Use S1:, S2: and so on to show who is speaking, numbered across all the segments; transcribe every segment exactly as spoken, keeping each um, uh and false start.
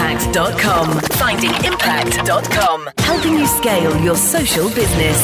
S1: impact dot com. finding impact dot com. Helping you scale your social business.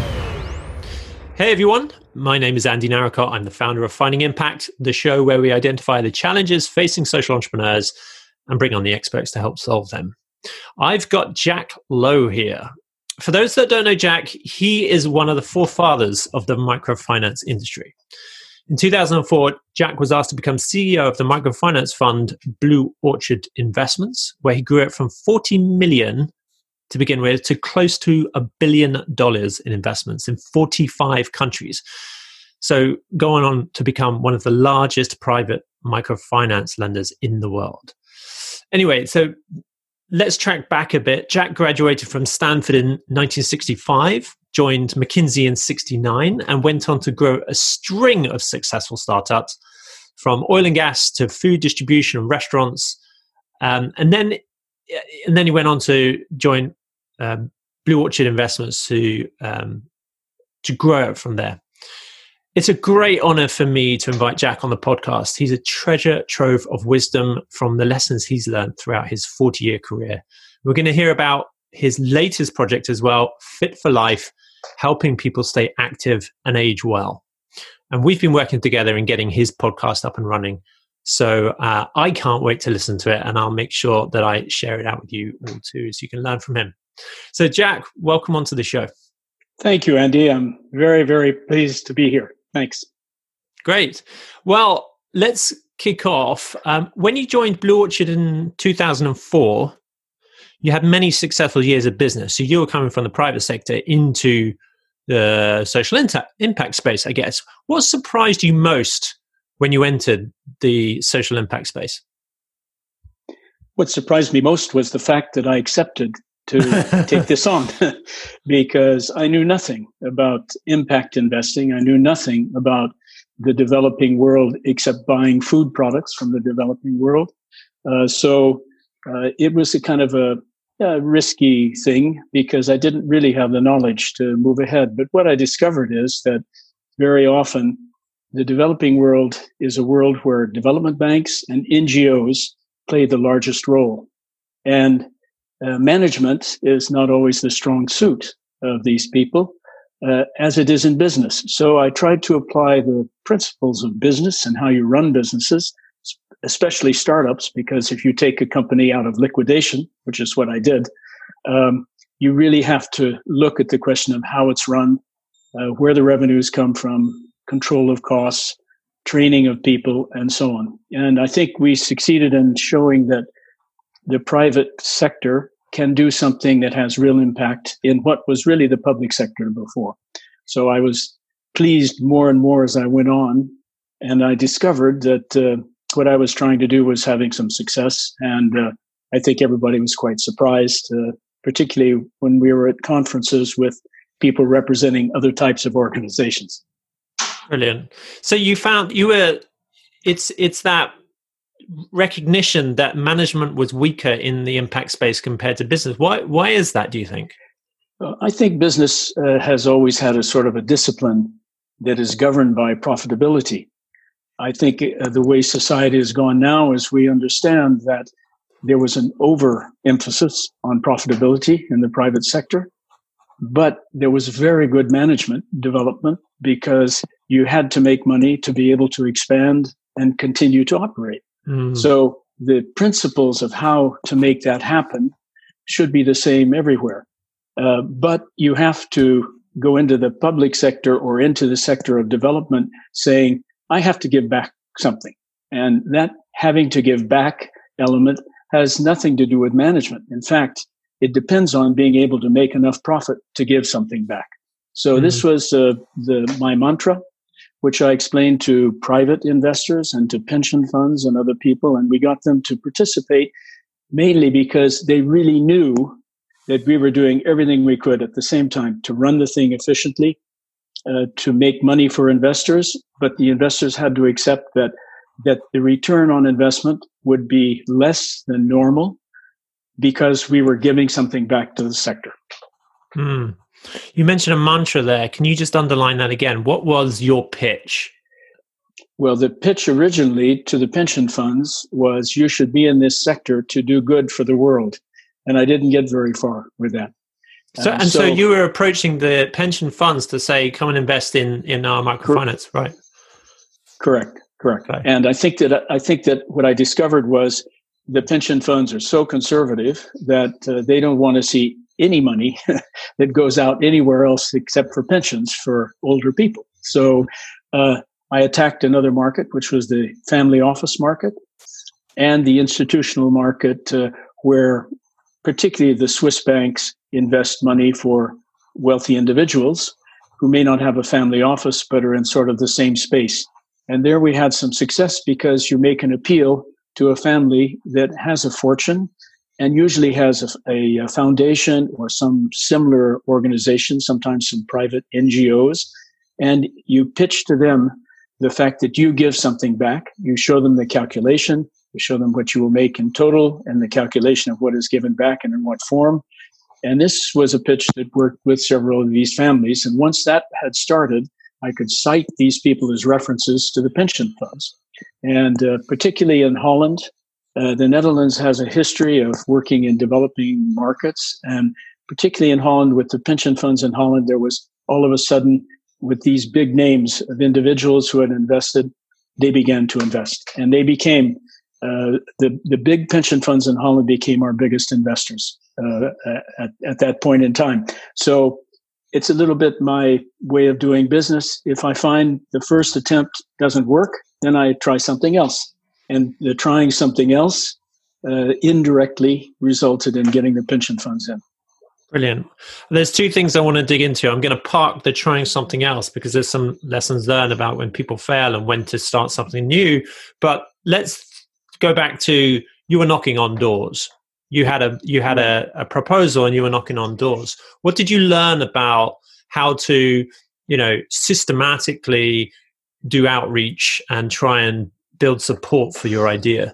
S2: Hey everyone, my name is Andy Narracott. I'm the founder of Finding Impact, the show where we identify the challenges facing social entrepreneurs and bring on the experts to help solve them. I've got Jack Lowe here. For those that don't know Jack, he is one of the forefathers of the microfinance industry. In two thousand four, Jack was asked to become C E O of the microfinance fund Blue Orchard Investments, where he grew it from forty million to begin with to close to a billion dollars in investments in forty-five countries. So going on to become one of the largest private microfinance lenders in the world. Anyway, so let's track back a bit. Jack graduated from Stanford in nineteen sixty-five, joined McKinsey in sixty-nine, and went on to grow a string of successful startups from oil and gas to food distribution and restaurants. Um, and then and then he went on to join um, Blue Orchard Investments to, um, to grow it from there. It's a great honor for me to invite Jack on the podcast. He's a treasure trove of wisdom from the lessons he's learned throughout his forty-year career. We're going to hear about his latest project as well, Fit for Life, helping people stay active and age well. And we've been working together in getting his podcast up and running. So uh, I can't wait to listen to it, and I'll make sure that I share it out with you all too, so you can learn from him. So Jack, welcome onto the show.
S3: Thank you, Andy. I'm very, very pleased to be here. Thanks.
S2: Great. Well, let's kick off. Um, when you joined Blue Orchard in two thousand four, you had many successful years of business. So you were coming from the private sector into the social inta- impact space, I guess. What surprised you most when you entered the social impact space?
S3: What surprised me most was the fact that I accepted to take this on because I knew nothing about impact investing. I knew nothing about the developing world except buying food products from the developing world. Uh, so uh, it was a kind of a, a risky thing because I didn't really have the knowledge to move ahead. But what I discovered is that very often the developing world is a world where development banks and N G Os play the largest role. And Uh, management is not always the strong suit of these people, uh, as it is in business. So I tried to apply the principles of business and how you run businesses, especially startups, because if you take a company out of liquidation, which is what I did, um, you really have to look at the question of how it's run, uh, where the revenues come from, control of costs, training of people, and so on. And I think we succeeded in showing that the private sector can do something that has real impact in what was really the public sector before. So I was pleased more and more as I went on, and I discovered that uh, what I was trying to do was having some success. And uh, I think everybody was quite surprised, uh, particularly when we were at conferences with people representing other types of organizations.
S2: Brilliant. So you found you were, it's it's that recognition that management was weaker in the impact space compared to business. Why why is that, do you think?
S3: Uh, I think business uh, has always had a sort of a discipline that is governed by profitability. I think uh, the way society has gone now is we understand that there was an overemphasis on profitability in the private sector, but there was very good management development because you had to make money to be able to expand and continue to operate. Mm. So the principles of how to make that happen should be the same everywhere. Uh, but you have to go into the public sector or into the sector of development saying, I have to give back something. And that having to give back element has nothing to do with management. In fact, it depends on being able to make enough profit to give something back. So mm-hmm. this was uh, the my mantra, which I explained to private investors and to pension funds and other people. And we got them to participate mainly because they really knew that we were doing everything we could at the same time to run the thing efficiently, uh, to make money for investors. But the investors had to accept that that the return on investment would be less than normal because we were giving something back to the sector.
S2: Hmm. You mentioned a mantra there. Can you just underline that again? What was your pitch?
S3: Well, the pitch originally to the pension funds was you should be in this sector to do good for the world. And I didn't get very far with that.
S2: So, uh, and so, so you were approaching the pension funds to say, come and invest in, in our microfinance, cor- right?
S3: Correct, correct.
S2: Okay.
S3: And I think that I think that what I discovered was the pension funds are so conservative that uh, they don't want to see any money that goes out anywhere else except for pensions for older people. So uh, I attacked another market, which was the family office market and the institutional market, uh, where particularly the Swiss banks invest money for wealthy individuals who may not have a family office but are in sort of the same space. And there we had some success because you make an appeal to a family that has a fortune and usually has a, a foundation or some similar organization, sometimes some private N G Os, and you pitch to them the fact that you give something back. You show them the calculation, you show them what you will make in total and the calculation of what is given back and in what form. And this was a pitch that worked with several of these families. And once that had started, I could cite these people as references to the pension funds. And uh, particularly in Holland, uh, the Netherlands has a history of working in developing markets. And particularly in Holland, with the pension funds in Holland, there was all of a sudden, with these big names of individuals who had invested, they began to invest. And they became, uh, the, the big pension funds in Holland became our biggest investors uh, at, at that point in time. So it's a little bit my way of doing business. If I find the first attempt doesn't work, then I try something else. And the trying something else uh, indirectly resulted in getting the pension funds in.
S2: Brilliant. There's two things I want to dig into. I'm going to park the trying something else because there's some lessons learned about when people fail and when to start something new. But let's go back to you were knocking on doors. You had a you had a, a proposal and you were knocking on doors. What did you learn about how to, you know, systematically do outreach and try and build support for your idea?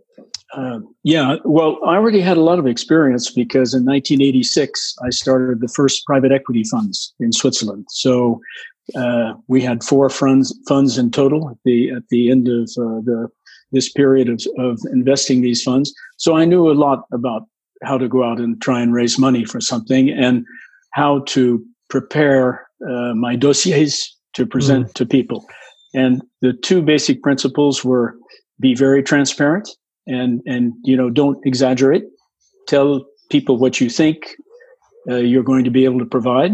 S3: Uh, yeah, well, I already had a lot of experience because in nineteen eighty-six, I started the first private equity funds in Switzerland. So uh, we had four funds funds in total at the at the end of uh, the this period of, of investing these funds. So I knew a lot about how to go out and try and raise money for something and how to prepare uh, my dossiers to present mm. to people. And the two basic principles were be very transparent and, and you know, don't exaggerate. Tell people what you think uh, you're going to be able to provide,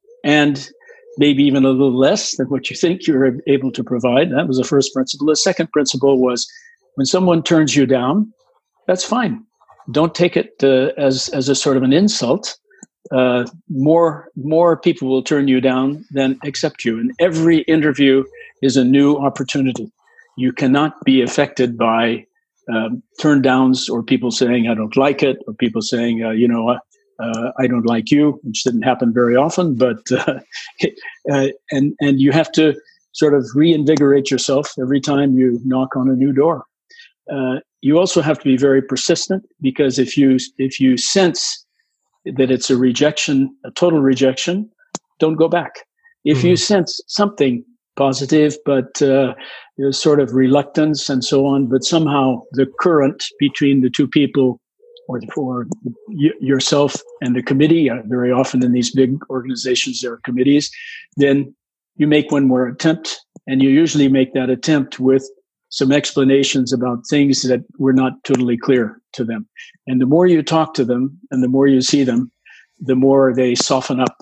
S3: and maybe even a little less than what you think you're able to provide. That was the first principle. The second principle was when someone turns you down, that's fine. Don't take it uh, as as a sort of an insult. Uh, more more people will turn you down than accept you. And every interview is a new opportunity. You cannot be affected by um, turn downs or people saying, I don't like it, or people saying, uh, you know, uh, uh, I don't like you, which didn't happen very often. But uh, uh, and and you have to sort of reinvigorate yourself every time you knock on a new door. Uh, you also have to be very persistent, because if you if you sense that it's a rejection, a total rejection, don't go back. If mm-hmm. you sense something positive, but uh, there's sort of reluctance and so on, but somehow the current between the two people, or for y- yourself and the committee, uh, very often in these big organizations there are committees, then you make one more attempt, and you usually make that attempt with some explanations about things that were not totally clear to them. And the more you talk to them and the more you see them, the more they soften up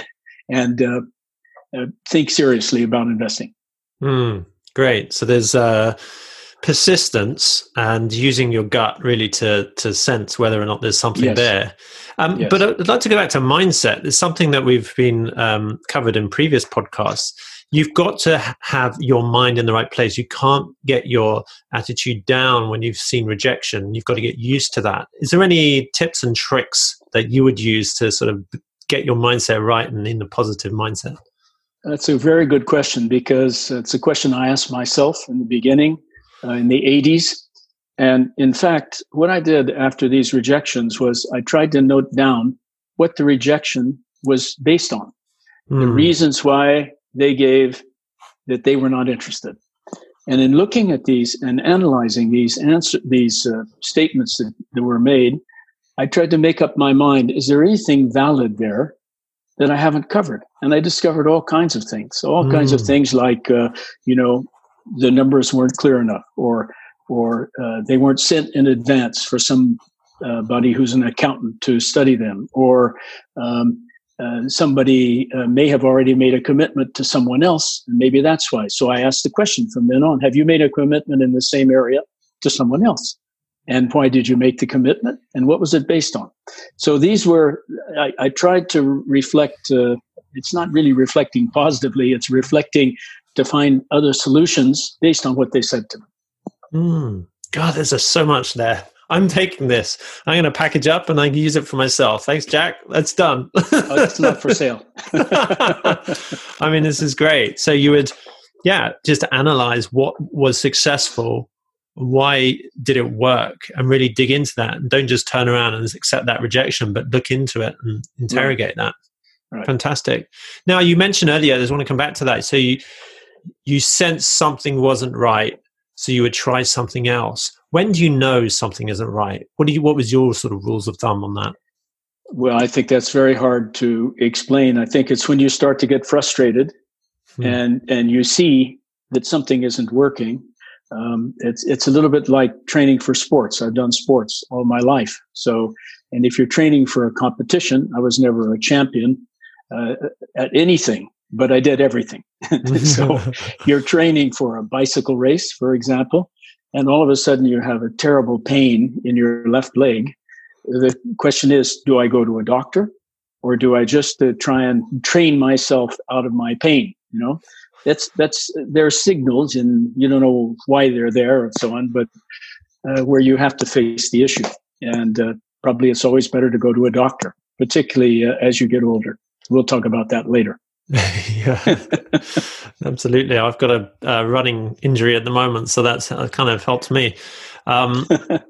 S3: and uh, uh, think seriously about investing.
S2: Mm, great. So there's uh, persistence and using your gut really to to sense whether or not there's something yes. there. Um, yes. But I'd like to go back to mindset. It's something that we've been um, covered in previous podcasts. You've got to have your mind in the right place. You can't get your attitude down when you've seen rejection. You've got to get used to that. Is there any tips and tricks that you would use to sort of get your mindset right and in the positive mindset?
S3: That's a very good question, because it's a question I asked myself in the beginning, uh, in the eighties. And in fact, what I did after these rejections was I tried to note down what the rejection was based on, mm. the reasons why they gave that they were not interested. And in looking at these and analyzing these answer, these uh, statements that, that were made, I tried to make up my mind, is there anything valid there that I haven't covered? And I discovered all kinds of things, all mm. kinds of things like, uh, you know, the numbers weren't clear enough, or or uh, they weren't sent in advance for somebody uh, who's an accountant to study them, or um, uh, somebody uh, may have already made a commitment to someone else, and maybe that's why. So I asked the question from then on, have you made a commitment in the same area to someone else? And why did you make the commitment? And what was it based on? So these were, I, I tried to reflect, uh, it's not really reflecting positively, it's reflecting to find other solutions based on what they said to me.
S2: Mm. God, there's just so much there. I'm taking this. I'm going to package up and I can use it for myself. Thanks, Jack. That's done.
S3: Oh, it's not for sale.
S2: I mean, this is great. So you would, yeah, just analyze what was successful. Why did it work, and really dig into that, and don't just turn around and accept that rejection, but look into it and interrogate right. that. Right. Fantastic. Now, you mentioned earlier, I just want to come back to that. So you you sensed something wasn't right, so you would try something else. When do you know something isn't right? What do you? What was your sort of rules of thumb on that?
S3: Well, I think that's very hard to explain. I think it's when you start to get frustrated, hmm. and and you see that something isn't working. Um, it's it's a little bit like training for sports. I've done sports all my life. So, and if you're training for a competition, I was never a champion uh, at anything, but I did everything. So you're training for a bicycle race, for example, and all of a sudden you have a terrible pain in your left leg. The question is, do I go to a doctor, or do I just uh, try and train myself out of my pain? You know? That's that's there are signals, and you don't know why they're there and so on, but uh, where you have to face the issue. And uh, probably it's always better to go to a doctor, particularly uh, as you get older. We'll talk about that later.
S2: Yeah, absolutely. I've got a, a running injury at the moment, so that's uh, kind of helped me. Um,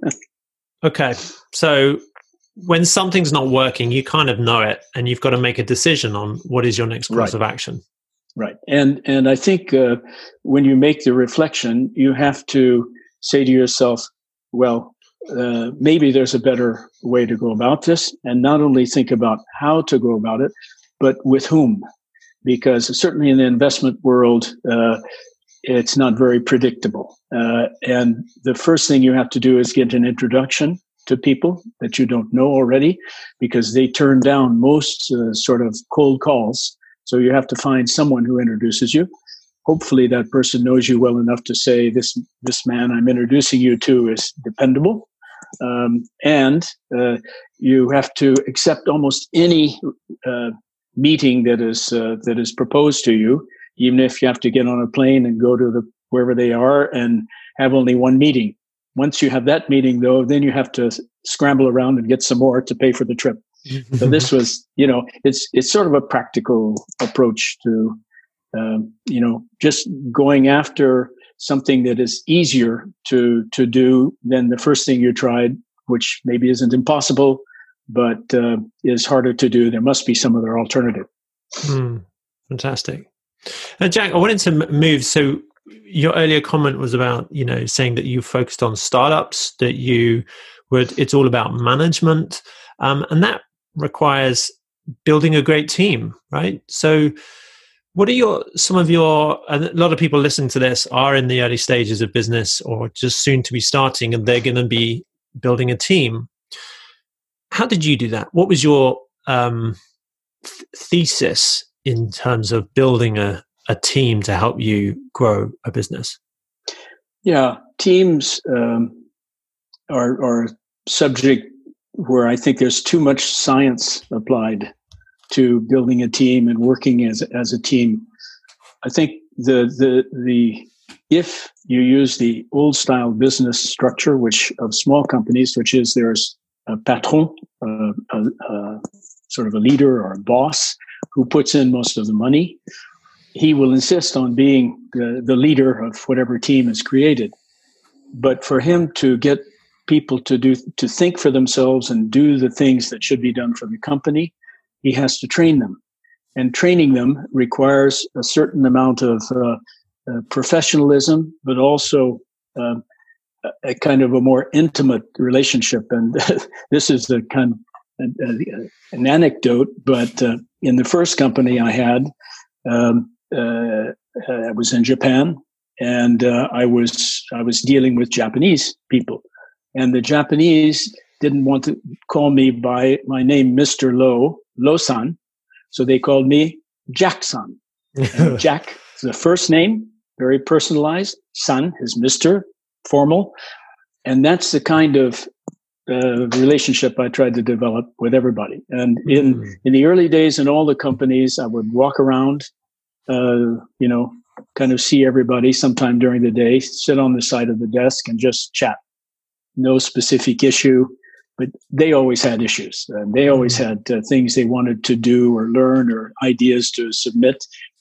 S2: okay, so when something's not working, you kind of know it, and you've got to make a decision on what is your next course
S3: right.
S2: of action.
S3: Right. And and I think uh, when you make the reflection, you have to say to yourself, well, uh, maybe there's a better way to go about this, and not only think about how to go about it, but with whom. Because certainly in the investment world, uh, it's not very predictable. Uh, and the first thing you have to do is get an introduction to people that you don't know already, because they turn down most uh, sort of cold calls. So you have to find someone who introduces you. Hopefully that person knows you well enough to say, this this man I'm introducing you to is dependable. Um, and uh, you have to accept almost any uh, meeting that is uh, that is proposed to you, even if you have to get on a plane and go to the wherever they are and have only one meeting. Once you have that meeting, though, then you have to scramble around and get some more to pay for the trip. So this was, you know, it's it's sort of a practical approach to, um, you know, just going after something that is easier to to do than the first thing you tried, which maybe isn't impossible, but uh, is harder to do. There must be some other alternative.
S2: Mm, fantastic. Uh, Jack, I wanted to move. So your earlier comment was about, you know, saying that you focused on startups, that you would, it's all about management, um, and that requires building a great team, right? So what are your some of your a lot of people listening to this are in the early stages of business or just soon to be starting, and they're going to be building a team. How did you do that? What was your um, th- thesis in terms of building a, a team to help you grow a business?
S3: Yeah, teams um, are are subject where I think there's too much science applied to building a team and working as as a team. I think the the the if you use the old style business structure, which of small companies, which is there's a patron, uh, a, a sort of a leader or a boss who puts in most of the money. He will insist on being the, the leader of whatever team is created. But for him to get people to do to think for themselves and do the things that should be done for the company, he has to train them. And training them requires a certain amount of uh, uh, professionalism, but also uh, a, a kind of a more intimate relationship. And this is a kind of a, a, an anecdote, but uh, in the first company I had, um, uh, I was in Japan, and uh, I was I was dealing with Japanese people, and the Japanese didn't want to call me by my name, Mister Lowe, Low-san, so they called me Jack-san. And Jack is the first name, very personalized. San is Mister, formal, and that's the kind of uh, relationship I tried to develop with everybody. And in mm. in the early days, in all the companies, I would walk around, uh, you know, kind of see everybody sometime during the day, sit on the side of the desk, and just chat. No specific issue. But they always had issues. And they always had uh, things they wanted to do or learn or ideas to submit.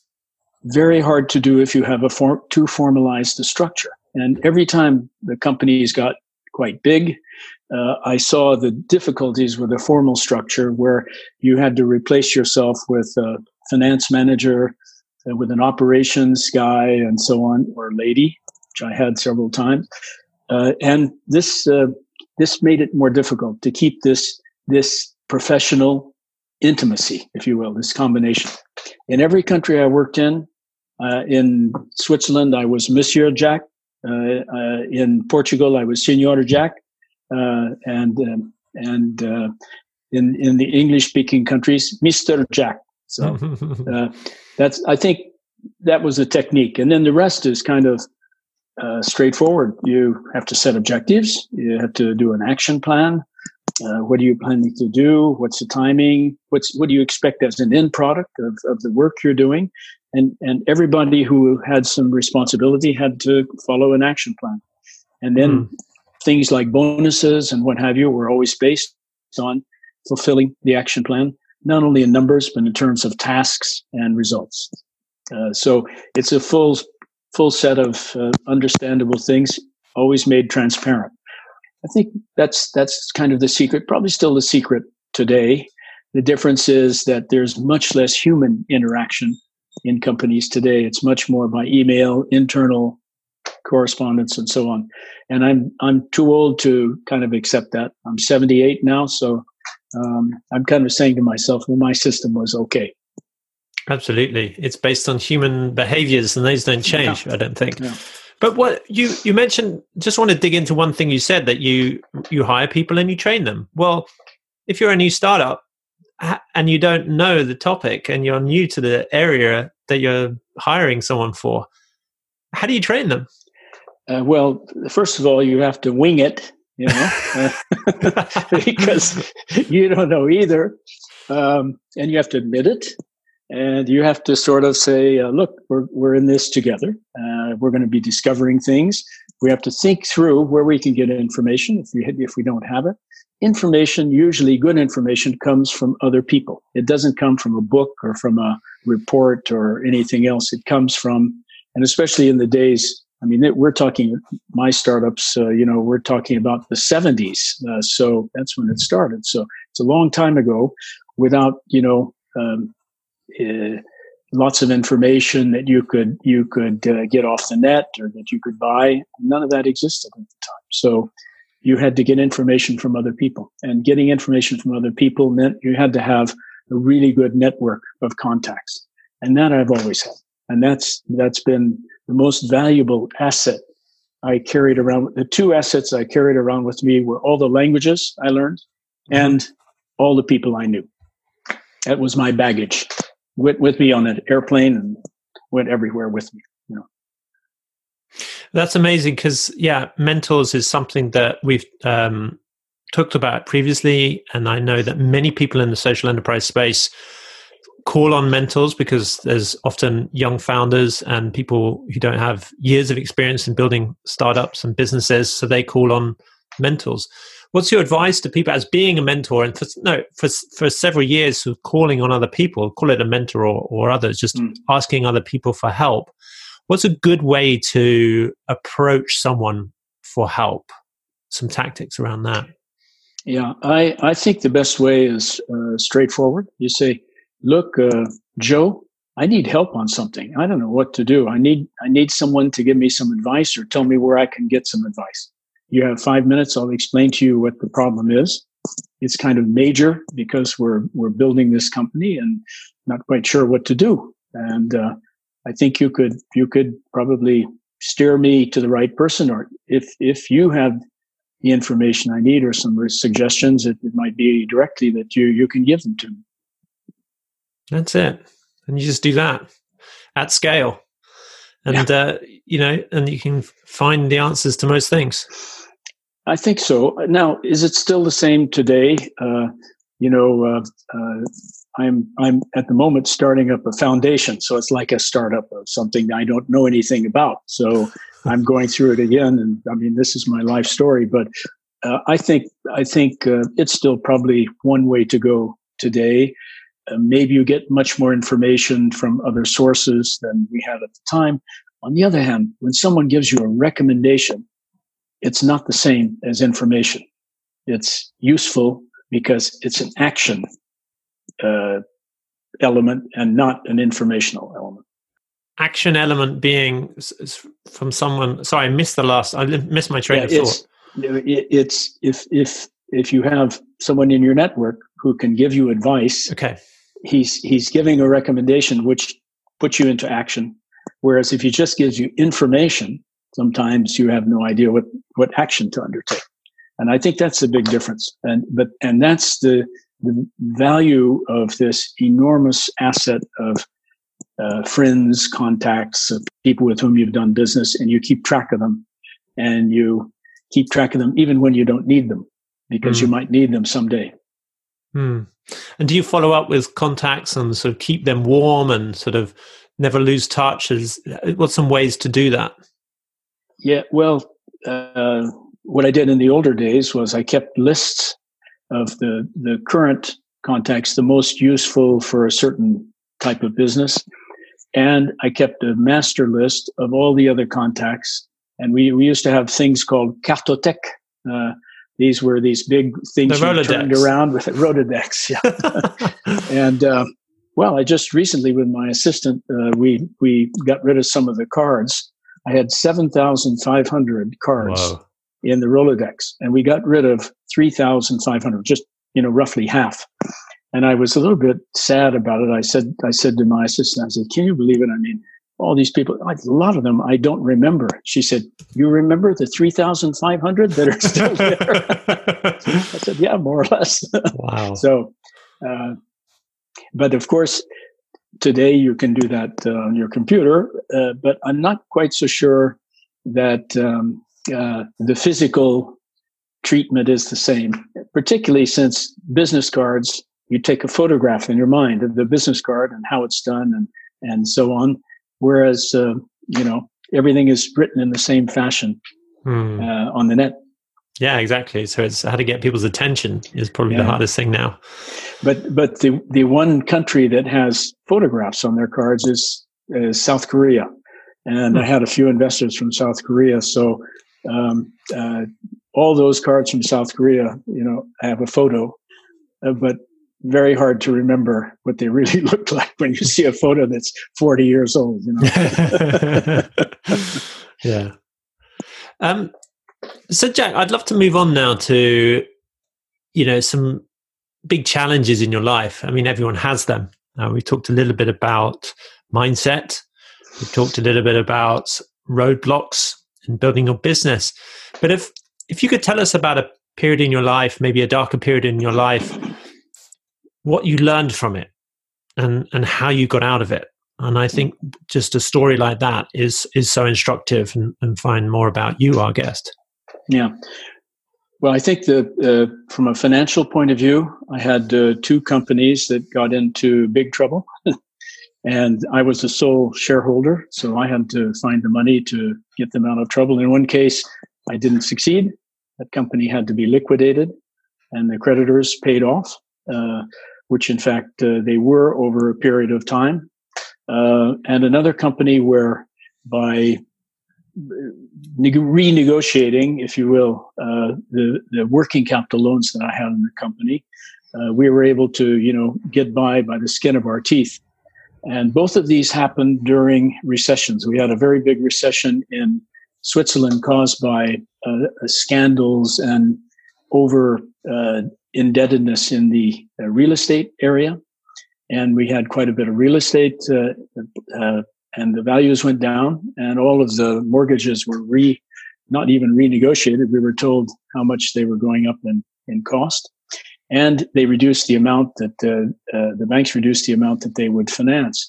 S3: Very hard to do if you have a form, too formalized a structure. And every time the companies got quite big, uh, I saw the difficulties with a formal structure where you had to replace yourself with a finance manager, uh, with an operations guy, and so on, or lady, which I had several times. Uh, and this... Uh, This made it more difficult to keep this this professional intimacy, if you will, this combination. In every country I worked in, uh, in Switzerland, I was Monsieur Jack. Uh, uh, in Portugal, I was Senor Jack. Uh, and um, and uh, in in the English-speaking countries, Mister Jack. So uh, that's I think that was a technique, and then the rest is kind of Uh, straightforward. You have to set objectives. You have to do an action plan. Uh, what are you planning to do? What's the timing? What's what do you expect as an end product of, of the work you're doing? And and everybody who had some responsibility had to follow an action plan. And then mm. things like bonuses and what have you were always based on fulfilling the action plan, not only in numbers, but in terms of tasks and results. Uh, so it's a full full set of uh, understandable things, always made transparent. I think that's that's kind of the secret, probably still the secret today. The difference is that there's much less human interaction in companies today. It's much more by email, internal correspondence, and so on. And I'm I'm too old to kind of accept that. I'm seventy-eight now, so um, I'm kind of saying to myself, well, my system was okay.
S2: Absolutely. It's based on human behaviors, and those don't change, yeah. I don't think.
S3: Yeah.
S2: But what you, you mentioned, just want to dig into one thing you said, that you, you hire people and you train them. Well, if you're a new startup and you don't know the topic and you're new to the area that you're hiring someone for, how do you train them?
S3: Uh, well, first of all, you have to wing it, you know, uh, because you don't know either. Um, and you have to admit it. And you have to sort of say, uh, look, we're we're in this together. Uh, we're going to be discovering things. We have to think through where we can get information if we if we don't have it. Information, usually good information, comes from other people. It doesn't come from a book or from a report or anything else. It comes from, and especially in the days, I mean, it, we're talking, my startups, uh, you know, we're talking about the seventies. Uh, so that's when it started. So it's a long time ago without, you know, um, Uh, lots of information that you could you could uh, get off the net or that you could buy. None of that existed at the time. So you had to get information from other people, and getting information from other people meant you had to have a really good network of contacts, and that I've always had, and that's that's been the most valuable asset I carried around. The two assets I carried around with me were all the languages I learned and all the people I knew. That was my baggage. With, with me on an airplane and went everywhere with me. You know.
S2: That's amazing because, yeah, mentors is something that we've um, talked about previously. And I know that many people in the social enterprise space call on mentors because there's often young founders and people who don't have years of experience in building startups and businesses. So they call on mentors. What's your advice to people as being a mentor and for, no, for for several years of calling on other people, call it a mentor or, or others, just mm. asking other people for help? What's a good way to approach someone for help? Some tactics around that.
S3: Yeah, I, I think the best way is uh, straightforward. You say, look, uh, Joe, I need help on something. I don't know what to do. I need I need someone to give me some advice or tell me where I can get some advice. You have five minutes. I'll explain to you what the problem is. It's kind of major because we're we're building this company and not quite sure what to do. And uh, I think you could you could probably steer me to the right person, or if if you have the information I need or some suggestions, it, it might be directly that you you can give them to me.
S2: That's it. And you just do that at scale. And, yeah. uh, you know, and you can find the answers to most things.
S3: I think so. Now, is it still the same today? Uh, you know, uh, uh, I'm I'm at the moment starting up a foundation. So it's like a startup of something I don't know anything about. So I'm going through it again. And I mean, this is my life story. But uh, I think, I think uh, it's still probably one way to go today. Uh, maybe you get much more information from other sources than we had at the time. On the other hand, when someone gives you a recommendation, it's not the same as information. It's useful because it's an action uh, element and not an informational element.
S2: Action element being from someone. Sorry, I missed the last. I missed my train yeah, of thought.
S3: It's, it's if if if you have someone in your network who can give you advice.
S2: Okay.
S3: He's he's giving a recommendation which puts you into action. Whereas if he just gives you information, sometimes you have no idea what, what action to undertake. And I think that's a big difference. And but and that's the, the value of this enormous asset of uh, friends, contacts, of people with whom you've done business, and you keep track of them. And you keep track of them even when you don't need them, because mm. you might need them someday.
S2: Hmm. And do you follow up with contacts and sort of keep them warm and sort of never lose touch? Is, what's some ways to do that?
S3: Yeah, well, uh, what I did in the older days was I kept lists of the, the current contacts, the most useful for a certain type of business. And I kept a master list of all the other contacts. And we, we used to have things called cartothèques. Uh, These were these big things you turned around with Rolodex. Yeah. and, uh, well, I just recently with my assistant, uh, we, we got rid of some of the cards. I had seven thousand five hundred cards Whoa. in the Rolodex, and we got rid of three thousand five hundred, just, you know, roughly half. And I was a little bit sad about it. I said, I said to my assistant, I said, can you believe it? I mean, all these people, like a lot of them, I don't remember. She said, you remember the three thousand five hundred that are still there? I said, yeah, more or less.
S2: Wow.
S3: So, uh, but of course, today you can do that uh, on your computer, uh, but I'm not quite so sure that um, uh, the physical treatment is the same, particularly since business cards, you take a photograph in your mind of the business card and how it's done and, and so on. Whereas, uh, you know, everything is written in the same fashion hmm. uh, on the net.
S2: Yeah, exactly. So it's how to get people's attention is probably yeah. the hardest thing now.
S3: But but the, the one country that has photographs on their cards is, is South Korea. And hmm. I had a few investors from South Korea. So um, uh, all those cards from South Korea, you know, have a photo. Uh, but very hard to remember what they really look like when you see a photo that's forty years old, you know.
S2: Yeah. Um, so Jack, I'd love to move on now to, you know, some big challenges in your life. I mean, everyone has them. Uh, we talked a little bit about mindset. We talked a little bit about roadblocks in building your business. But if, if you could tell us about a period in your life, maybe a darker period in your life, what you learned from it and, and how you got out of it. And I think just a story like that is is so instructive and, and find more about you, our guest.
S3: Yeah. Well, I think that uh, from a financial point of view, I had uh, two companies that got into big trouble. And I was the sole shareholder, so I had to find the money to get them out of trouble. In one case, I didn't succeed. That company had to be liquidated, and the creditors paid off. Uh, which in fact uh, they were over a period of time. Uh, and another company where by ne- renegotiating, if you will, uh, the, the working capital loans that I had in the company, uh, we were able to, you know, get by by the skin of our teeth. And both of these happened during recessions. We had a very big recession in Switzerland caused by uh, scandals and over uh, indebtedness in the uh, real estate area. And we had quite a bit of real estate, uh, uh, and the values went down, and all of the mortgages were re, not even renegotiated. We were told how much they were going up in, in cost. And they reduced the amount that uh, uh, the banks reduced the amount that they would finance.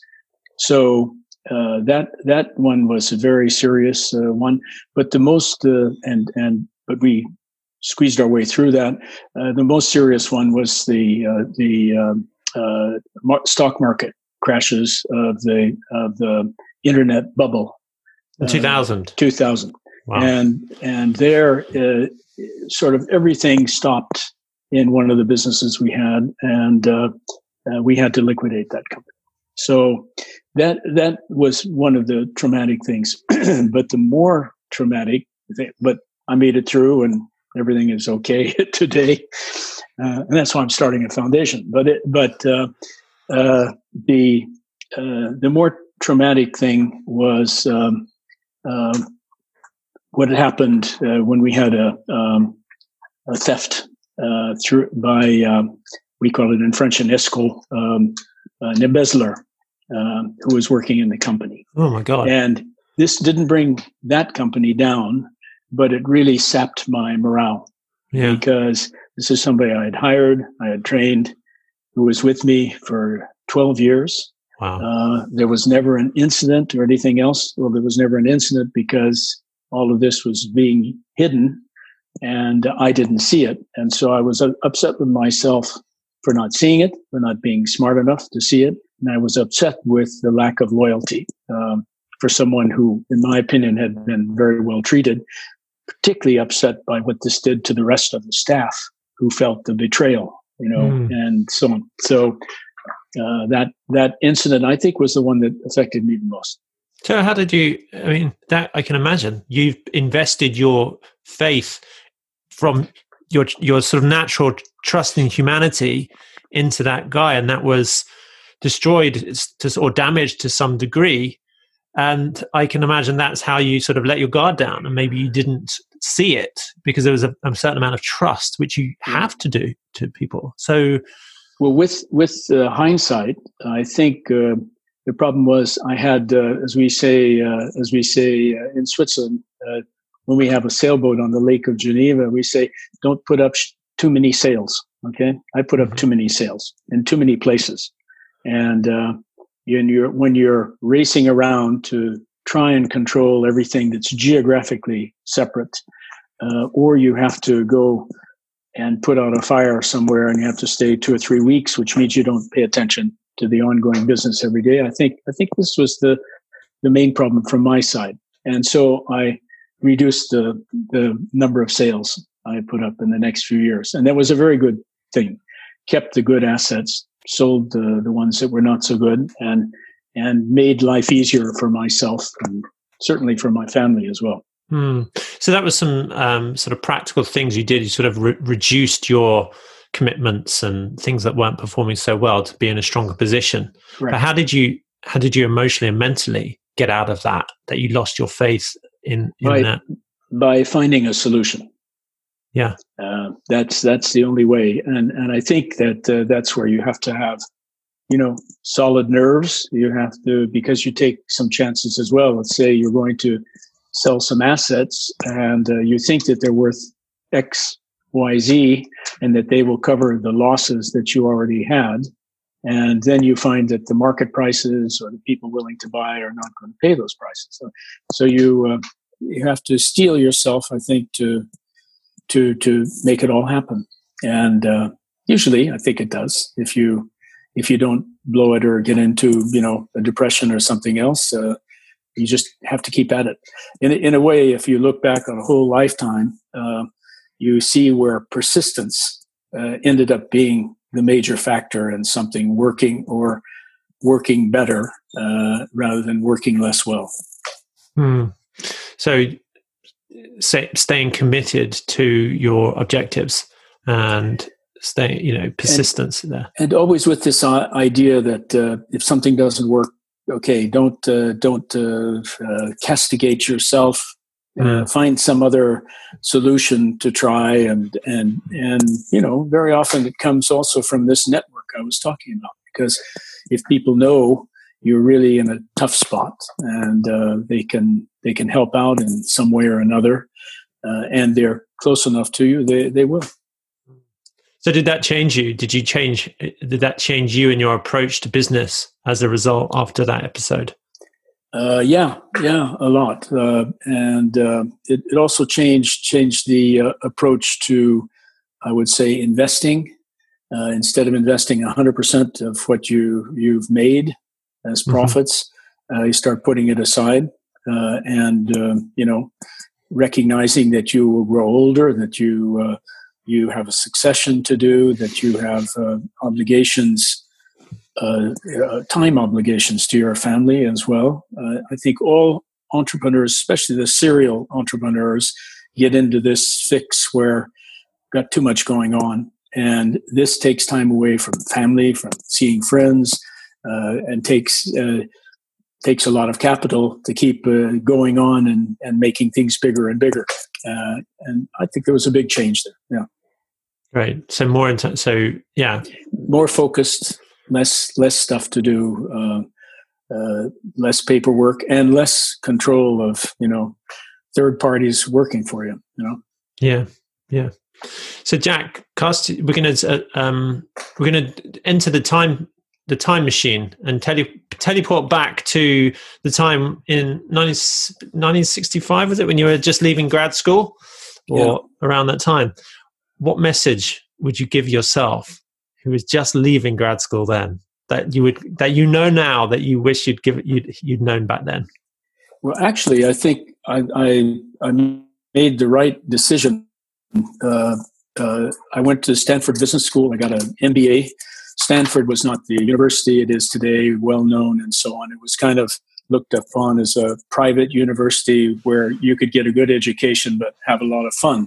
S3: So uh, that that one was a very serious uh, one. But the most uh, and and but we squeezed our way through that. Uh, the most serious one was the uh, the um, uh, mar- stock market crashes of the of the internet bubble.
S2: In two thousand.
S3: Uh, two thousand.
S2: Wow.
S3: And and there, uh, sort of everything stopped in one of the businesses we had, and uh, uh, we had to liquidate that company. So that that was one of the traumatic things. But the more traumatic thing, but I made it through, and everything is okay today. Uh, and that's why I'm starting a foundation. But it, but uh, uh, the uh, the more traumatic thing was um, uh, what had happened uh, when we had a, um, a theft. Uh, through by um, we call it in French an escrow, um, an embezzler um, who was working in the company.
S2: Oh my God!
S3: And this didn't bring that company down, but it really sapped my morale.
S2: Yeah.
S3: Because this is somebody I had hired, I had trained, who was with me for twelve years.
S2: Wow!
S3: Uh, there was never an incident or anything else. Well, there was never an incident because all of this was being hidden. And I didn't see it. And so I was upset with myself for not seeing it, for not being smart enough to see it. And I was upset with the lack of loyalty um, for someone who, in my opinion, had been very well treated, particularly upset by what this did to the rest of the staff who felt the betrayal, you know, mm. and so on. So uh, that that incident, I think, was the one that affected me the most.
S2: So how did you, I mean, that I can imagine, you've invested your faith from your your sort of natural trust in humanity into that guy, and that was destroyed to, or damaged to some degree. And I can imagine that's how you sort of let your guard down, and maybe you didn't see it because there was a, a certain amount of trust, which you have to do to people. So,
S3: well, with with uh, hindsight, I think uh, the problem was I had, uh, as we say, uh, as we say uh, in Switzerland. Uh, When we have a sailboat on the Lake of Geneva, we say, don't put up sh- too many sails, okay? I put up too many sails in too many places. And uh, you're, when you're racing around to try and control everything that's geographically separate, uh, or you have to go and put out a fire somewhere and you have to stay two or three weeks, which means you don't pay attention to the ongoing business every day. I think I think this was the, the main problem from my side. And so I reduced the the number of sales I put up in the next few years. And that was a very good thing. Kept the good assets, sold the, the ones that were not so good, and and made life easier for myself and certainly for my family as well.
S2: Hmm. So that was some um, sort of practical things you did. You sort of re- reduced your commitments and things that weren't performing so well to be in a stronger position.
S3: Right.
S2: But how did you how did you emotionally and mentally get out of that, that you lost your faith in, in
S3: by,
S2: that?
S3: By finding a solution.
S2: Yeah.
S3: Uh, that's that's the only way. And and I think that uh, that's where you have to have, you know, solid nerves. You have to, because you take some chances as well. Let's say you're going to sell some assets and uh, you think that they're worth X, Y, Z, and that they will cover the losses that you already had. And then you find that the market prices or the people willing to buy are not going to pay those prices. So, so you uh, you have to steel yourself, I think, to to to make it all happen. And uh, usually, I think it does. If you if you don't blow it or get into, you know, a depression or something else, uh, you just have to keep at it. In in a way, if you look back on a whole lifetime, uh, you see where persistence uh, ended up being the major factor in something working or working better uh, rather than working less well.
S2: Hmm. So, say, staying committed to your objectives and stay, you know, persistence
S3: and,
S2: there.
S3: And always with this uh, idea that uh, if something doesn't work, okay, don't uh, don't uh, uh, castigate yourself. Uh,
S2: Mm.
S3: find some other solution to try, and and and you know, very often it comes also from this network I was talking about. Because if people know you're really in a tough spot, and uh, they can they can help out in some way or another, uh, and they're close enough to you, they they will.
S2: So did that change you? Did you change? Did that change you and your approach to business as a result after that episode?
S3: Uh, yeah, yeah, a lot, uh, and uh, it, it also changed changed the uh, approach to, I would say, investing. Uh, instead of investing one hundred percent of what you you've made as profits, mm-hmm. uh, you start putting it aside, uh, and uh, you know, recognizing that you will grow older, that you uh, you have a succession to do, that you have uh, obligations. Uh, uh, time obligations to your family as well. Uh, I think all entrepreneurs, especially the serial entrepreneurs, get into this fix where got too much going on, and this takes time away from family, from seeing friends, uh, and takes uh, takes a lot of capital to keep uh, going on and, and making things bigger and bigger. Uh, and I think there was a big change there. Yeah.
S2: Right. So more into so yeah,
S3: more focused. Less, less stuff to do, uh, uh, less paperwork, and less control of, you know, third parties working for you. You know.
S2: Yeah, yeah. So Jack, cast. We're going to uh, um, we're going to enter the time the time machine and tele, teleport back to the time in nineteen sixty-five. Was it when you were just leaving grad school, or yeah. around that time? What message would you give yourself, who was just leaving grad school then, that you would that you know now that you wish you'd give you'd you'd known back then?
S3: Well, actually, I think I I, I made the right decision. Uh, uh, I went to Stanford Business School. I got an M B A. Stanford was not the university it is today, well known and so on. It was kind of looked upon as a private university where you could get a good education but have a lot of fun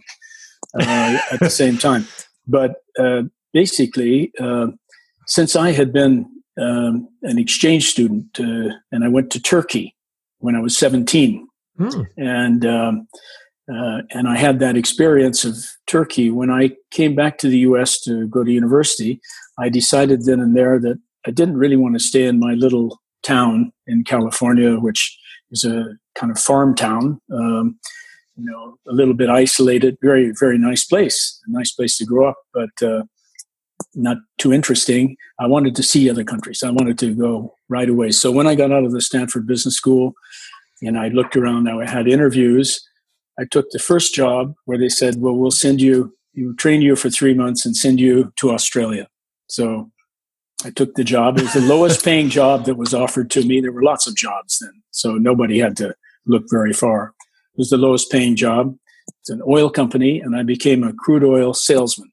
S3: uh, at the same time. But uh, basically, uh, since I had been um, an exchange student, uh, and I went to Turkey when I was seventeen, mm. and um, uh, and I had that experience of Turkey. When I came back to the U S to go to university, I decided then and there that I didn't really want to stay in my little town in California, which is a kind of farm town, um, you know, a little bit isolated, very, very nice place, a nice place to grow up, but uh, not too interesting. I wanted to see other countries. I wanted to go right away. So when I got out of the Stanford Business School and I looked around, I had interviews. I took the first job where they said, well, we'll send you, you train you for three months and send you to Australia. So I took the job. It was the lowest paying job that was offered to me. There were lots of jobs then, so nobody had to look very far. It was the lowest paying job. It's an oil company, and I became a crude oil salesman.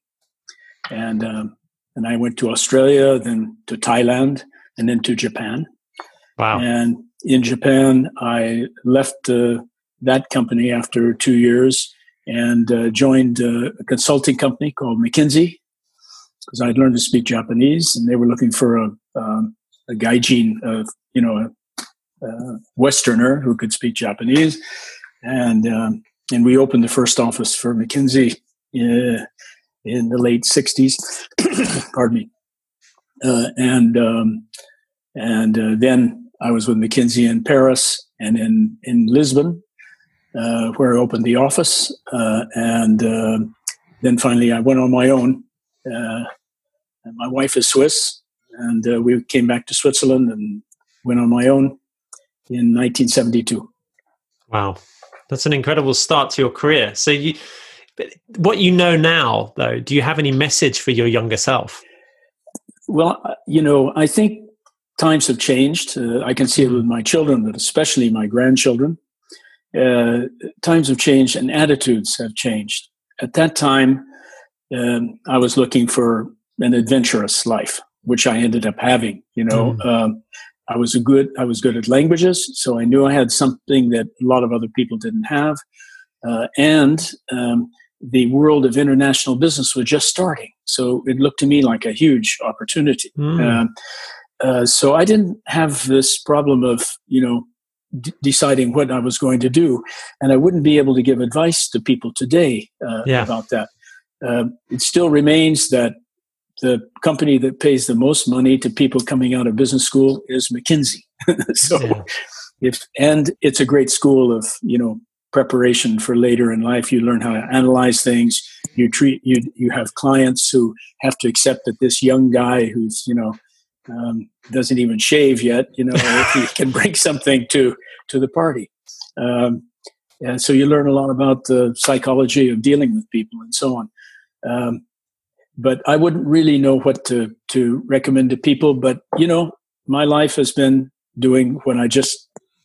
S3: And um, and I went to Australia, then to Thailand, and then to Japan.
S2: Wow.
S3: And in Japan, I left uh, that company after two years and uh, joined uh, a consulting company called McKinsey, because I'd learned to speak Japanese, and they were looking for a, um, a gaijin, uh, you know, a, a Westerner who could speak Japanese. And um, and we opened the first office for McKinsey in, in the late sixties. Pardon me. Uh, and um, and uh, then I was with McKinsey in Paris and in, in Lisbon, uh, where I opened the office. Uh, and uh, then finally I went on my own. Uh, and my wife is Swiss, and uh, we came back to Switzerland and went on my own in nineteen seventy-two.
S2: Wow. That's an incredible start to your career. So you, what you know now, though, do you have any message for your younger self?
S3: Well, you know, I think times have changed. Uh, I can see it with my children, but especially my grandchildren. Uh, times have changed and attitudes have changed. At that time, um, I was looking for an adventurous life, which I ended up having. You know, mm. um, I was a good. I was good at languages, so I knew I had something that a lot of other people didn't have. Uh, and um, the world of international business was just starting. So it looked to me like a huge opportunity. Mm. Uh, uh, so I didn't have this problem of, you know, d- deciding what I was going to do. And I wouldn't be able to give advice to people today uh, yeah. about that. Uh, it still remains that the company that pays the most money to people coming out of business school is McKinsey. so yeah. if, and it's a great school of, you know, preparation for later in life. You learn how to analyze things. You treat you you have clients who have to accept that this young guy who's you know um, doesn't even shave yet, you know, if he can bring something to to the party. Um, and so you learn a lot about the psychology of dealing with people and so on. Um, but I wouldn't really know what to to recommend to people. But you know, my life has been doing what I just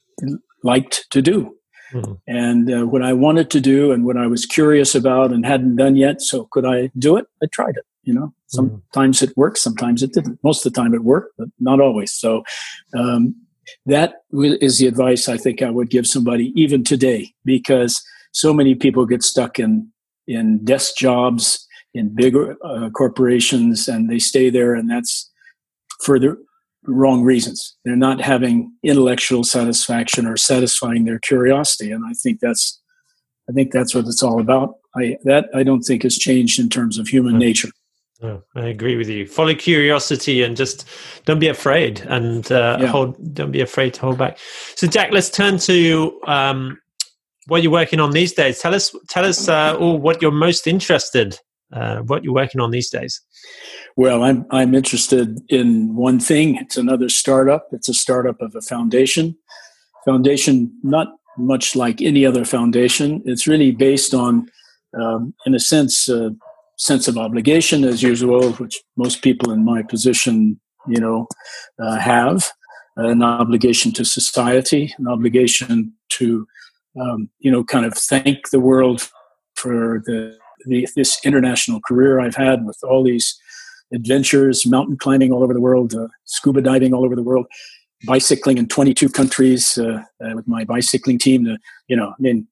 S3: liked to do. Mm-hmm. And uh, what I wanted to do and what I was curious about and hadn't done yet. So could I do it? I tried it, you know, sometimes mm-hmm. it worked, sometimes it didn't. Most of the time it worked, but not always. So um, that is the advice I think I would give somebody even today, because so many people get stuck in, in desk jobs, in bigger uh, corporations, and they stay there, and that's for the wrong reasons. They're not having intellectual satisfaction or satisfying their curiosity, and I think that's, I think that's what it's all about. I that I don't think has changed in terms of human no. nature.
S2: No, I agree with you. Follow curiosity and just don't be afraid, and uh, yeah. hold. Don't be afraid to hold back. So, Jack, let's turn to um, what you're working on these days. Tell us, tell us, uh, all what you're most interested. Uh, what you're working on these days.
S3: Well, I'm I'm interested in one thing. It's another startup. It's a startup of a foundation. Foundation, not much like any other foundation. It's really based on, um, in a sense, a sense of obligation, as usual, which most people in my position, you know, uh, have. An obligation to society, an obligation to, um, you know, kind of thank the world for the, the this international career I've had with all these adventures, mountain climbing all over the world, uh, scuba diving all over the world, bicycling in twenty-two countries uh, uh, with my bicycling team. Uh, you know, I mean,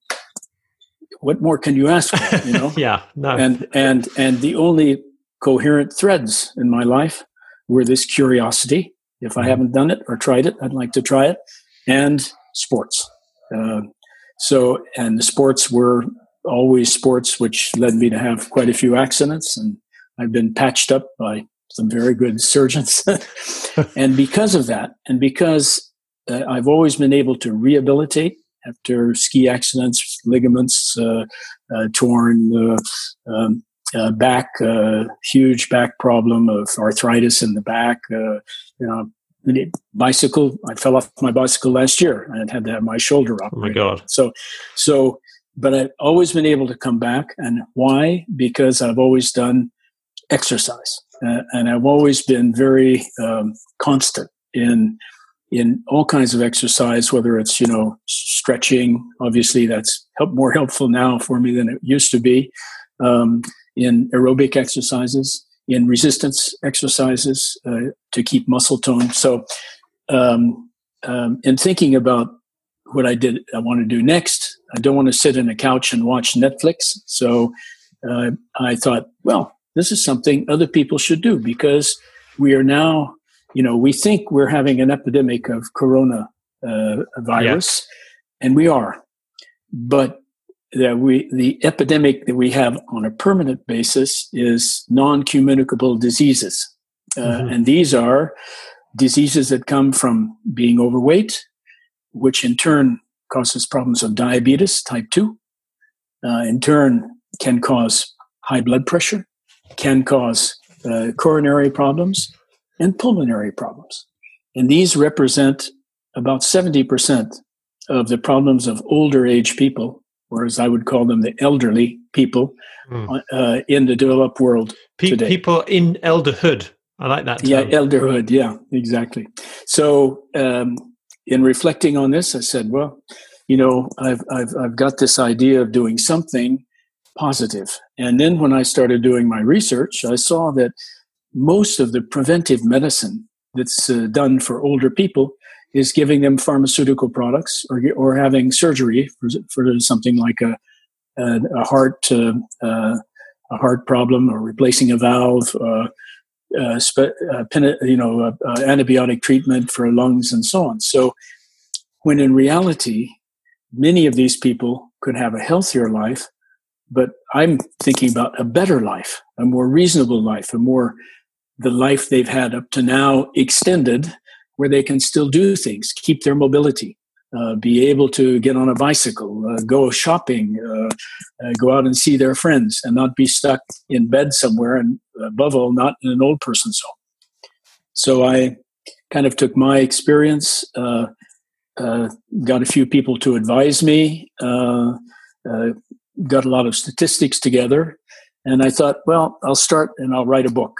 S3: what more can you ask for? You know,
S2: yeah, no.
S3: And and and the only coherent threads in my life were this curiosity. If I haven't done it or tried it, I'd like to try it, and sports. Uh, so, and the sports were always sports, which led me to have quite a few accidents, and I've been patched up by some very good surgeons. And because of that, and because uh, I've always been able to rehabilitate after ski accidents, ligaments uh, uh, torn, uh, um, uh, back, uh, huge back problem of arthritis in the back, uh, you know, bicycle. I fell off my bicycle last year and had to have my shoulder operated.
S2: Oh my God.
S3: So, so, but I've always been able to come back. And why? Because I've always done exercise. Uh, and I've always been very um, constant in in all kinds of exercise, whether it's, you know, stretching. Obviously, that's help, more helpful now for me than it used to be. Um, in aerobic exercises, in resistance exercises uh, to keep muscle tone. So, um, um, in thinking about what I did, I want to do next, I don't want to sit on a couch and watch Netflix. So uh, I thought, well, this is something other people should do, because we are now, you know, we think we're having an epidemic of corona uh, virus, yeah. and we are. But that we the epidemic that we have on a permanent basis is non-communicable diseases. Uh, mm-hmm. And these are diseases that come from being overweight, which in turn causes problems of diabetes type two, uh, in turn can cause high blood pressure, can cause uh, coronary problems and pulmonary problems. And these represent about seventy percent of the problems of older age people, or as I would call them, the elderly people mm. uh, in the developed world
S2: Pe-
S3: today.
S2: People in elderhood. I like that term.
S3: Yeah, elderhood. Yeah, exactly. So um, in reflecting on this, I said, well, you know, I've, I've, I've got this idea of doing something positive. And then when I started doing my research, I saw that most of the preventive medicine that's uh, done for older people is giving them pharmaceutical products or or having surgery for, for something like a, uh, a heart uh, uh, a heart problem or replacing a valve, uh, uh, spe- uh, pen- you know, uh, uh, antibiotic treatment for lungs and so on. So when in reality, many of these people could have a healthier life, but I'm thinking about a better life, a more reasonable life, a more the life they've had up to now extended, where they can still do things, keep their mobility, uh, be able to get on a bicycle, uh, go shopping, uh, uh, go out and see their friends, and not be stuck in bed somewhere, and above all, not in an old person's home. So I kind of took my experience, uh, uh, got a few people to advise me, uh, uh, got a lot of statistics together, and I thought, well, I'll start and I'll write a book.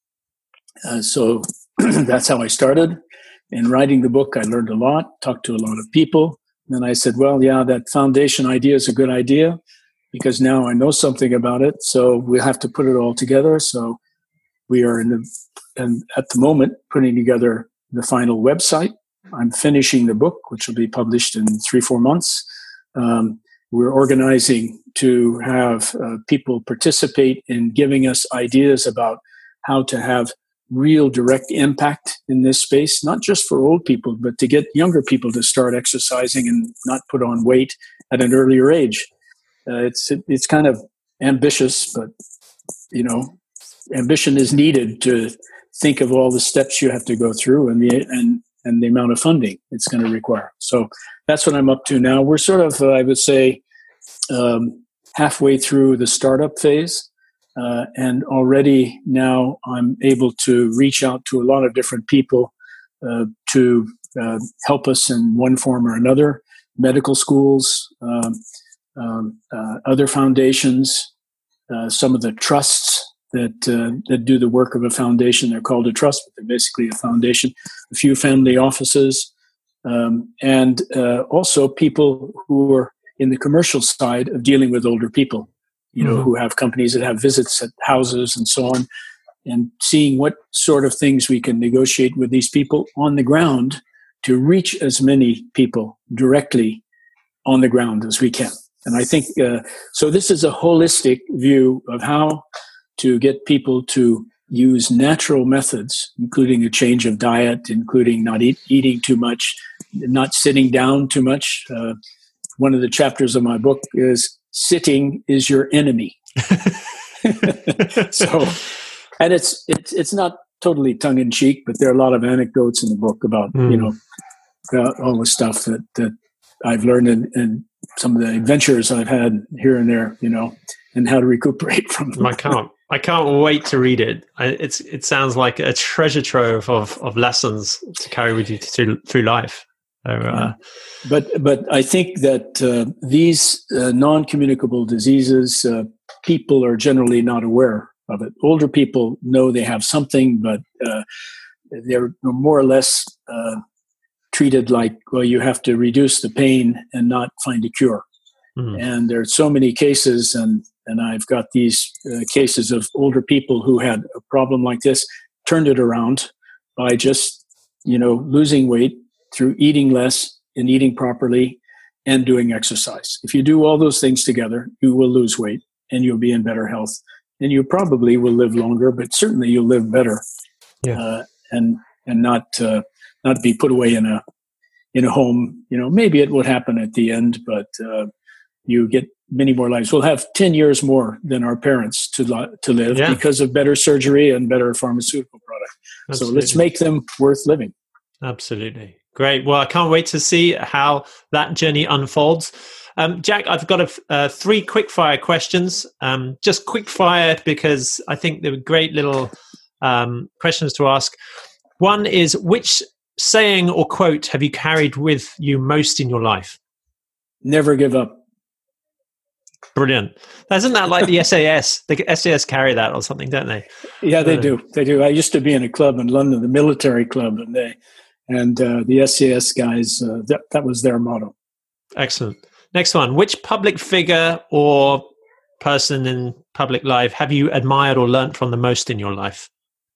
S3: Uh, so that's how I started. In writing the book, I learned a lot, talked to a lot of people. And I said, well, yeah, that foundation idea is a good idea because now I know something about it. So we'll have to put it all together. So we are in the, and at the moment, putting together the final website. I'm finishing the book, which will be published in three, four months. Um, we're organizing to have uh, people participate in giving us ideas about how to have real direct impact in this space, not just for old people, but to get younger people to start exercising and not put on weight at an earlier age. Uh, it's it's kind of ambitious, but you know, ambition is needed to think of all the steps you have to go through and the and and the amount of funding it's going to require. So that's what I'm up to now. We're sort of, uh, I would say, um, halfway through the startup phase. Uh, and already now I'm able to reach out to a lot of different people uh, to uh, help us in one form or another, medical schools, um, um, uh, other foundations, uh, some of the trusts that uh, that do the work of a foundation. They're called a trust, but they're basically a foundation, a few family offices, um, and uh, also people who are in the commercial side of dealing with older people, you know, mm-hmm. who have companies that have visits at houses and so on, and seeing what sort of things we can negotiate with these people on the ground to reach as many people directly on the ground as we can. And I think, uh, so this is a holistic view of how to get people to use natural methods, including a change of diet, including not eat, eating too much, not sitting down too much. Uh, one of the chapters of my book is sitting is your enemy. So, and it's, it's, it's not totally tongue in cheek, but there are a lot of anecdotes in the book about, mm. you know, about all the stuff that, that I've learned and, and some of the adventures I've had here and there, you know, and how to recuperate from them.
S2: I can't, I can't wait to read it. I, it's, it sounds like a treasure trove of, of lessons to carry with you through, through life. So, uh,
S3: yeah. But, but I think that uh, these uh, non-communicable diseases, uh, people are generally not aware of it. Older people know they have something, but uh, they're more or less uh, treated like, well, you have to reduce the pain and not find a cure. Mm-hmm. And there are so many cases, and, and I've got these uh, cases of older people who had a problem like this, turned it around by just, you know, losing weight through eating less and eating properly and doing exercise. If you do all those things together, you will lose weight and you'll be in better health. And you probably will live longer, but certainly you'll live better, yeah. uh, and and not uh, not be put away in a in a home. You know, maybe it would happen at the end, but uh, you get many more lives. We'll have ten years more than our parents to li- to live yeah. because of better surgery and better pharmaceutical product. Absolutely. So let's make them worth living.
S2: Absolutely. Great. Well, I can't wait to see how that journey unfolds. Um, Jack, I've got a, uh, three quick fire questions. Um, just quick fire because I think they were great little um, questions to ask. One is, which saying or quote have you carried with you most in your life?
S3: Never give up.
S2: Brilliant. Isn't that like the S A S? The S A S carry that or something, don't they?
S3: Yeah, they do. They do. I used to be in a club in London, the military club, and they and uh, the S A S guys, uh, that, that was their motto.
S2: Excellent. Next one. Which public figure or person in public life have you admired or learnt from the most in your life?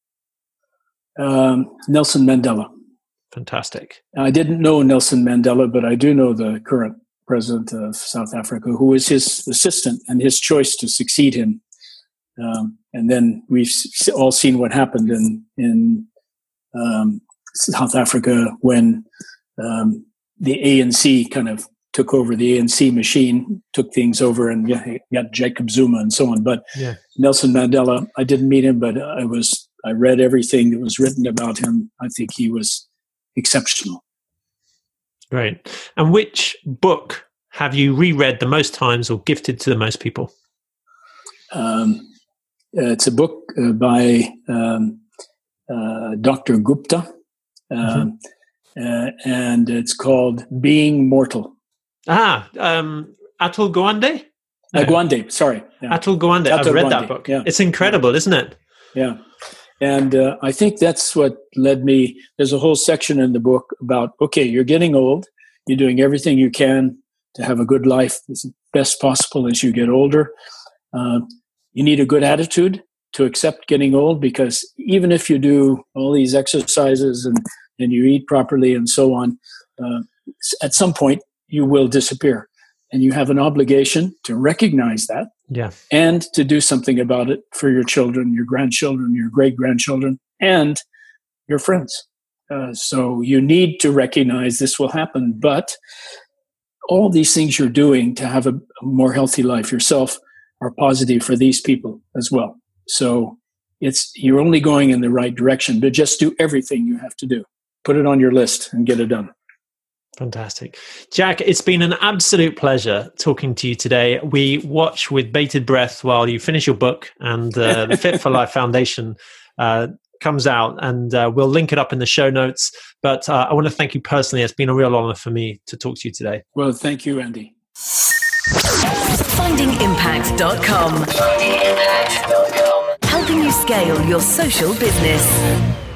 S3: Um, Nelson Mandela.
S2: Fantastic.
S3: I didn't know Nelson Mandela, but I do know the current president of South Africa, who was his assistant and his choice to succeed him. Um, and then we've all seen what happened in in um, South Africa when um, the A N C kind of took over the A N C machine, took things over, and yeah, got Jacob Zuma and so on. But
S2: yeah.
S3: Nelson Mandela, I didn't meet him, but I was I read everything that was written about him. I think he was exceptional.
S2: Great. And which book have you reread the most times or gifted to the most people?
S3: Um, uh, it's a book uh, by um, uh, Doctor Gupta, um, mm-hmm. uh, and it's called Being Mortal.
S2: Ah, um, Atul Gawande?
S3: No. Uh, Gawande, sorry.
S2: Yeah. Atul Gawande. I've read Gawande. that book. Yeah. It's incredible, isn't it?
S3: Yeah. And uh, I think that's what led me. There's a whole section in the book about, okay, you're getting old. You're doing everything you can to have a good life as best possible as you get older. Uh, you need a good attitude to accept getting old, because even if you do all these exercises and, and you eat properly and so on, uh, at some point you will disappear. And you have an obligation to recognize that,
S2: yeah,
S3: and to do something about it for your children, your grandchildren, your great-grandchildren, and your friends. Uh, so you need to recognize this will happen, but all these things you're doing to have a, a more healthy life yourself are positive for these people as well. So it's you're only going in the right direction, but just do everything you have to do. Put it on your list and get it done.
S2: Fantastic. Jack, it's been an absolute pleasure talking to you today. We watch with bated breath while you finish your book, and uh, the Fit for Life Foundation uh, comes out, and uh, we'll link it up in the show notes. But uh, I want to thank you personally. It's been a real honor for me to talk to you today.
S3: Well, thank you, Andy.
S1: finding impact dot com. finding impact dot com. Helping you scale your social business.